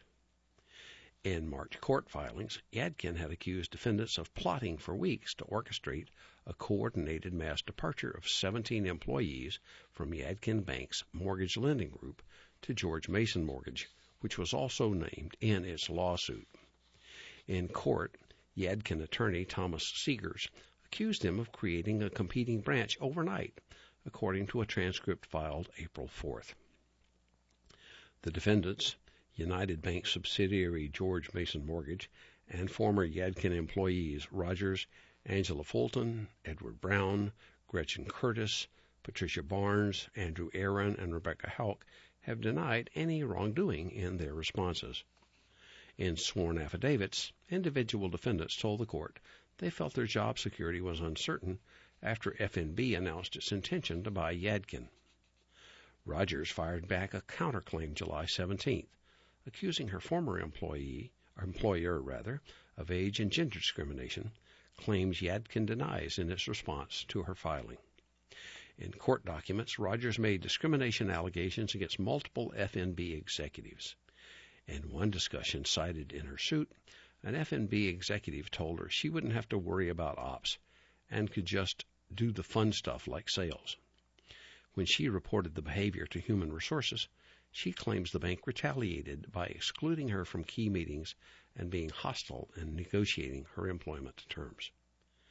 In March court filings, Yadkin had accused defendants of plotting for weeks to orchestrate a coordinated mass departure of seventeen employees from Yadkin Bank's mortgage lending group to George Mason Mortgage, which was also named in its lawsuit. In court, Yadkin attorney Thomas Seegers accused him of creating a competing branch overnight, according to a transcript filed April fourth. The defendants, United Bank subsidiary George Mason Mortgage, and former Yadkin employees Rogers, Angela Fulton, Edward Brown, Gretchen Curtis, Patricia Barnes, Andrew Aaron, and Rebecca Houck, have denied any wrongdoing in their responses. In sworn affidavits, individual defendants told the court they felt their job security was uncertain after F N B announced its intention to buy Yadkin. Rogers fired back a counterclaim July seventeenth, accusing her former employee, or employer rather, of age and gender discrimination, claims Yadkin denies in its response to her filing. In court documents, Rogers made discrimination allegations against multiple F N B executives. In one discussion cited in her suit, an F N B executive told her she wouldn't have to worry about ops and could just do the fun stuff like sales. When she reported the behavior to Human Resources, she claims the bank retaliated by excluding her from key meetings and being hostile in negotiating her employment terms.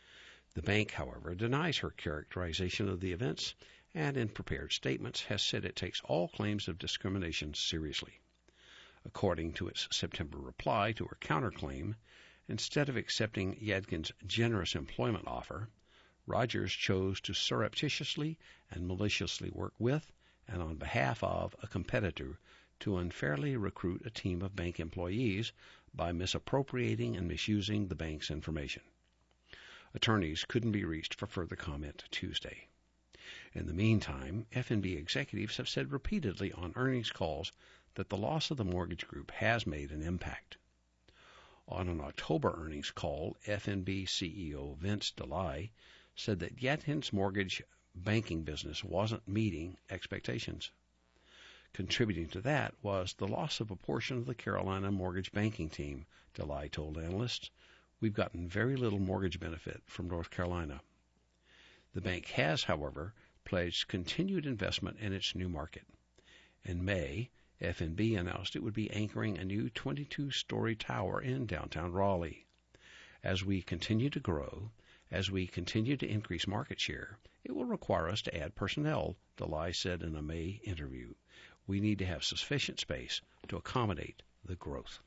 The bank, however, denies her characterization of the events and in prepared statements has said it takes all claims of discrimination seriously. According to its September reply to her counterclaim, instead of accepting Yadkin's generous employment offer, Rogers chose to surreptitiously and maliciously work with and on behalf of a competitor to unfairly recruit a team of bank employees by misappropriating and misusing the bank's information. Attorneys couldn't be reached for further comment Tuesday. In the meantime, F N B executives have said repeatedly on earnings calls that the loss of the mortgage group has made an impact. On an October earnings call, F N B C E O Vince Delie said that Yadkin's mortgage banking business wasn't meeting expectations. Contributing to that was the loss of a portion of the Carolina mortgage banking team, Delie told analysts. We've gotten very little mortgage benefit from North Carolina. The bank has, however, pledged continued investment in its new market. In May, F N B announced it would be anchoring a new twenty-two story tower in downtown Raleigh. As we continue to grow, as we continue to increase market share, it will require us to add personnel, Delie said in a May interview. We need to have sufficient space to accommodate the growth.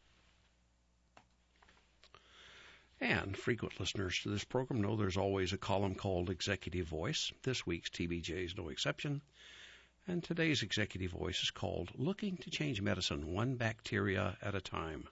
And frequent listeners to this program know there's always a column called Executive Voice. This week's T B J is no exception. And today's Executive Voice is called Looking to Change Medicine One Bacteria at a Time.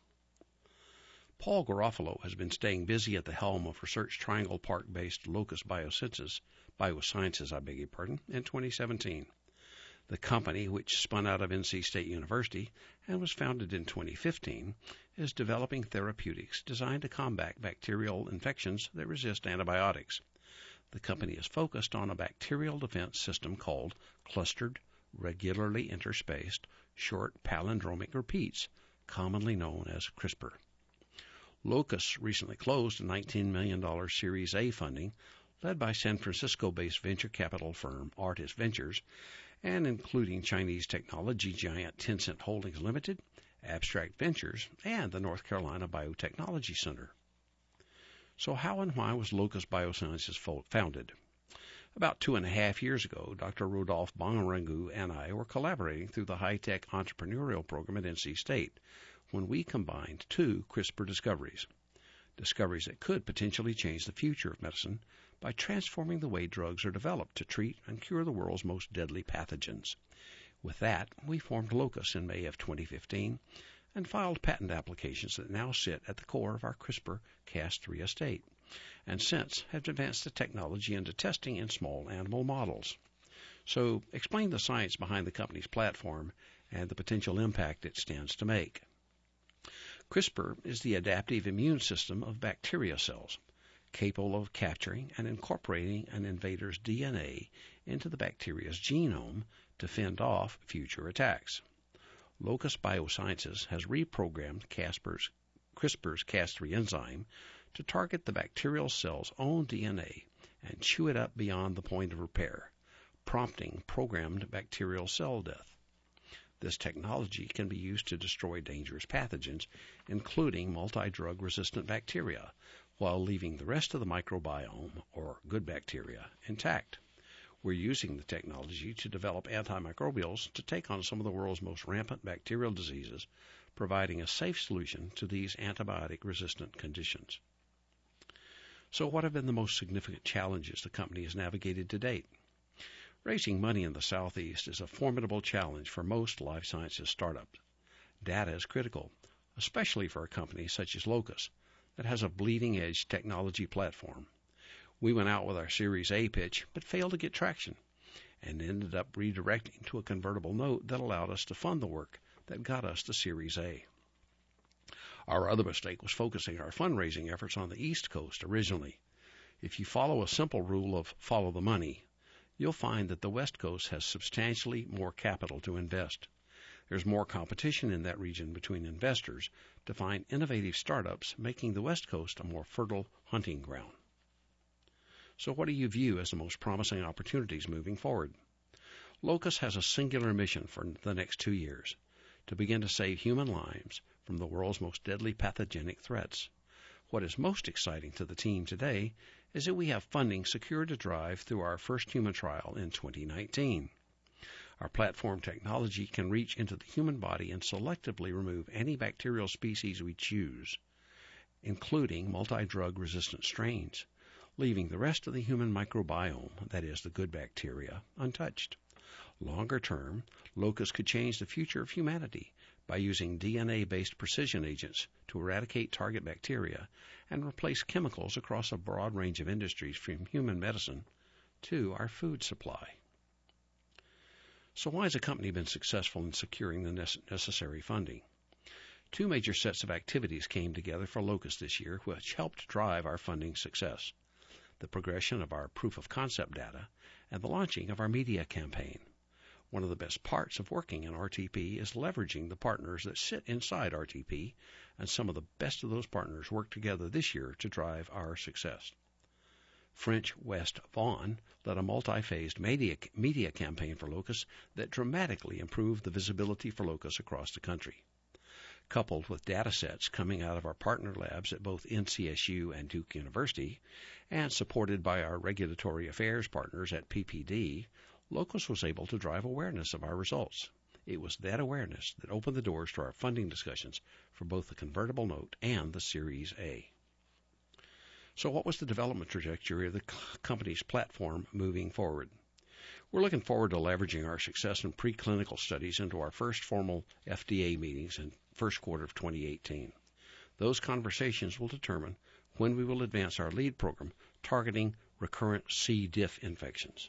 Paul Garofalo has been staying busy at the helm of Research Triangle Park-based Locus Biosciences, Biosciences, I beg your pardon, in twenty seventeen. The company, which spun out of N C State University and was founded in twenty fifteen, is developing therapeutics designed to combat bacterial infections that resist antibiotics. The company is focused on a bacterial defense system called Clustered, Regularly Interspaced, Short Palindromic Repeats, commonly known as CRISPR. Locus recently closed a nineteen million dollars Series A funding led by San Francisco-based venture capital firm Artis Ventures, and including Chinese technology giant Tencent Holdings Limited, Abstract Ventures, and the North Carolina Biotechnology Center. So how and why was Locus Biosciences founded? About two and a half years ago, Doctor Rodolphe Bonrangu and I were collaborating through the high-tech entrepreneurial program at N C State when we combined two CRISPR discoveries, discoveries that could potentially change the future of medicine by transforming the way drugs are developed to treat and cure the world's most deadly pathogens. With that, we formed Locus in May of twenty fifteen and filed patent applications that now sit at the core of our CRISPR Cas three estate, and since have advanced the technology into testing in small animal models. So, explain the science behind the company's platform and the potential impact it stands to make. CRISPR is the adaptive immune system of bacteria cells, capable of capturing and incorporating an invader's D N A into the bacteria's genome to fend off future attacks. Locus Biosciences has reprogrammed CRISPR's, CRISPR's Cas three enzyme to target the bacterial cell's own D N A and chew it up beyond the point of repair, prompting programmed bacterial cell death. This technology can be used to destroy dangerous pathogens, including multi-drug resistant bacteria, while leaving the rest of the microbiome, or good bacteria, intact. We're using the technology to develop antimicrobials to take on some of the world's most rampant bacterial diseases, providing a safe solution to these antibiotic-resistant conditions. So what have been the most significant challenges the company has navigated to date? Raising money in the Southeast is a formidable challenge for most life sciences startups. Data is critical, especially for a company such as Locus, that has a bleeding-edge technology platform. We went out with our Series A pitch, but failed to get traction, and ended up redirecting to a convertible note that allowed us to fund the work that got us to Series A. Our other mistake was focusing our fundraising efforts on the East Coast originally. If you follow a simple rule of follow the money, you'll find that the West Coast has substantially more capital to invest. There's more competition in that region between investors to find innovative startups, making the West Coast a more fertile hunting ground. So what do you view as the most promising opportunities moving forward? Locus has a singular mission for the next two years, to begin to save human lives from the world's most deadly pathogenic threats. What is most exciting to the team today is that we have funding secured to drive through our first human trial in twenty nineteen. Our platform technology can reach into the human body and selectively remove any bacterial species we choose, including multi-drug resistant strains, leaving the rest of the human microbiome, that is, the good bacteria, untouched. Longer term, Locus could change the future of humanity by using D N A-based precision agents to eradicate target bacteria and replace chemicals across a broad range of industries from human medicine to our food supply. So why has a company been successful in securing the necessary funding? Two major sets of activities came together for Locus this year, which helped drive our funding success: the progression of our proof of concept data and the launching of our media campaign. One of the best parts of working in R T P is leveraging the partners that sit inside R T P, and some of the best of those partners worked together this year to drive our success. French West Vaughan led a multi-phased media, media campaign for Locus that dramatically improved the visibility for Locus across the country. Coupled with data sets coming out of our partner labs at both N C S U and Duke University, and supported by our regulatory affairs partners at P P D, Locus was able to drive awareness of our results. It was that awareness that opened the doors to our funding discussions for both the convertible note and the Series A. So what was the development trajectory of the company's platform moving forward? We're looking forward to leveraging our success in preclinical studies into our first formal F D A meetings in first quarter of twenty eighteen. Those conversations will determine when we will advance our lead program targeting recurrent C. diff infections.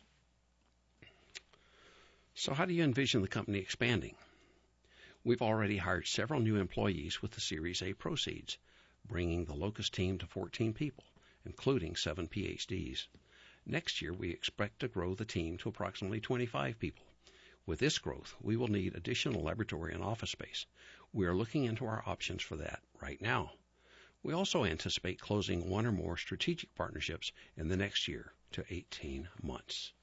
So how do you envision the company expanding? We've already hired several new employees with the Series A proceeds, bringing the Locus team to fourteen people, including seven P H Ds. Next year, we expect to grow the team to approximately twenty-five people. With this growth, we will need additional laboratory and office space. We are looking into our options for that right now. We also anticipate closing one or more strategic partnerships in the next year to eighteen months.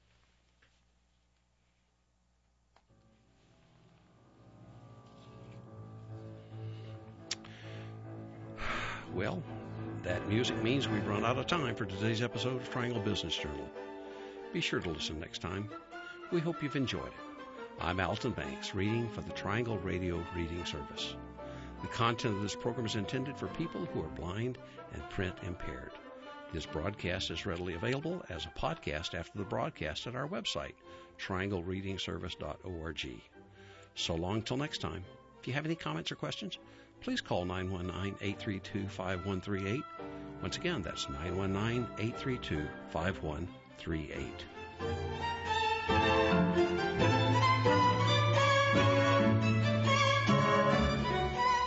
Well, that music means we've run out of time for today's episode of Triangle Business Journal. Be sure to listen next time. We hope you've enjoyed it. I'm Alton Banks, reading for the Triangle Radio Reading Service. The content of this program is intended for people who are blind and print impaired. This broadcast is readily available as a podcast after the broadcast at our website, triangle reading service dot org. So long till next time. If you have any comments or questions, please call nine one nine, eight three two, five one three eight. Once again, that's nine one nine, eight three two, five one three eight.